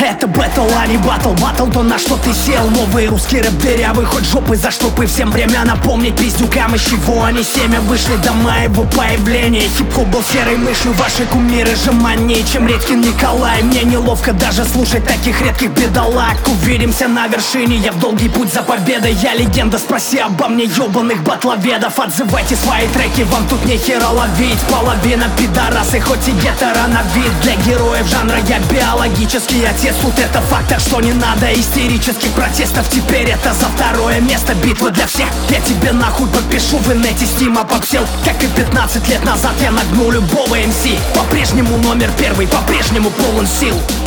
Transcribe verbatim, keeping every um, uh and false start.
Это бэтл, а не батл, батл то, на что ты сел. Новый русский рэп дырявый, хоть жопы за штопы. Всем время напомнить пиздюкам, из чего они семя вышли до моего появления. Хип-хоп был серой мышью, ваши кумиры же маннее, чем Редькин Николай. Мне неловко даже слушать таких редких бедолаг. Увидимся на вершине, я в долгий путь за победой. Я легенда, спроси обо мне ёбаных батловедов. Отзывайте свои треки, вам тут нехера ловить. Половина пидорасы, хоть и гетеро на вид. Для героев жанра я биологический отец. Тут это фактор, что не надо истерических протестов. Теперь это за второе место битвы для всех. Я тебе нахуй подпишу в инете, стима попсел. Как и пятнадцать лет назад я нагну любого эм си. По-прежнему номер первый, по-прежнему полон сил.